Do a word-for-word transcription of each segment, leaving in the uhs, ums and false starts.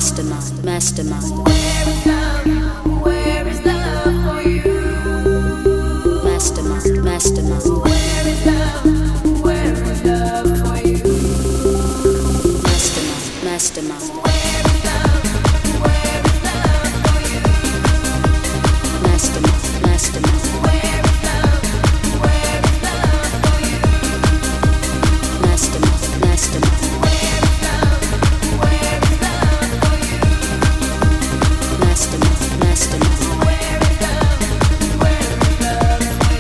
mastermind, mastermind. Where is love? Where is love for you? Mastermind, mastermind. Where is love? Where is love for you? Mastermind, mastermind. Where is love? Where is love for you? Mastermind, mastermind. Where is love? Where is love for you? Mastermind, mastermind. Where is love? Where is love for you? Mastermind, mastermind. Where is love? Where is love for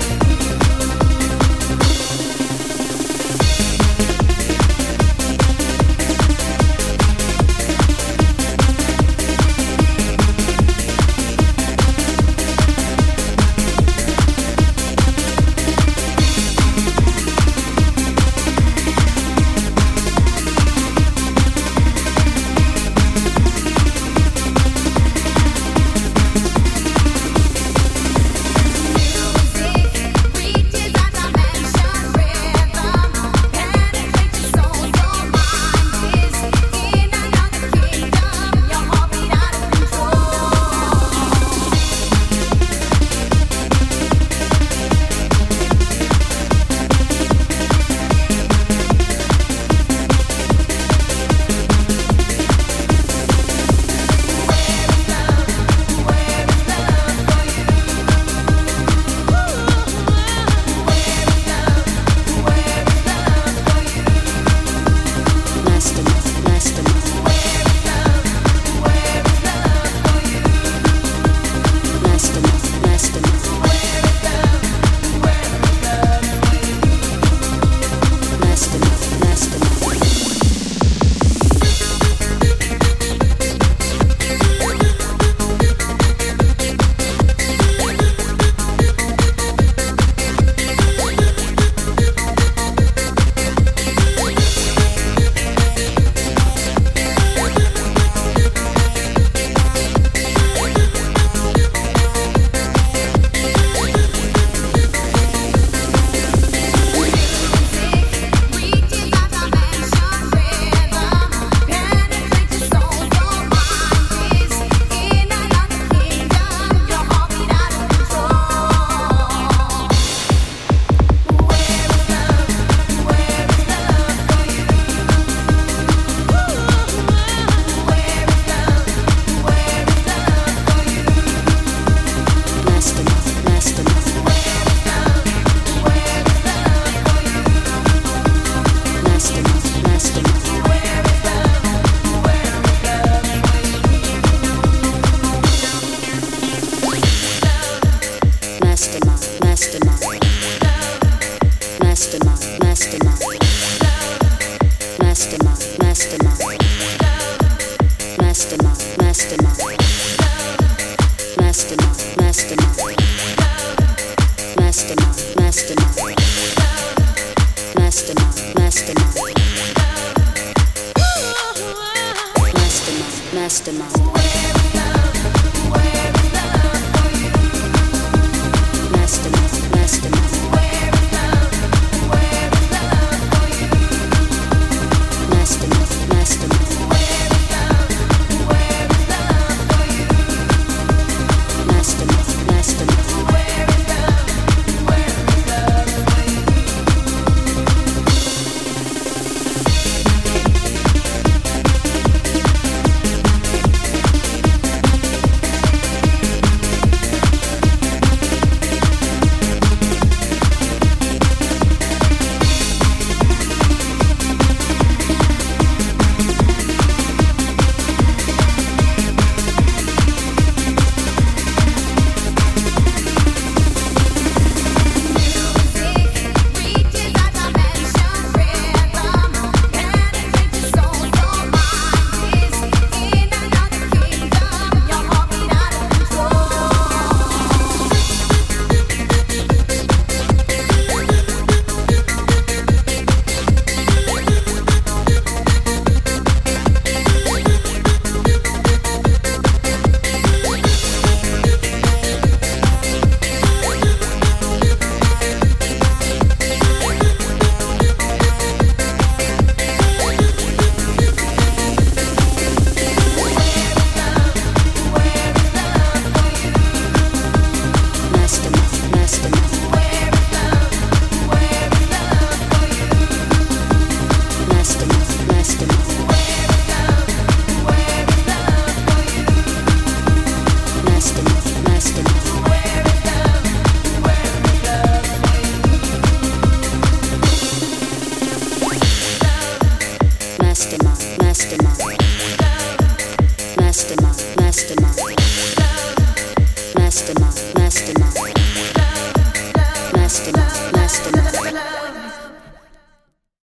mastermind, mastermind, mastermind, mastermind, mastermind, mastermind,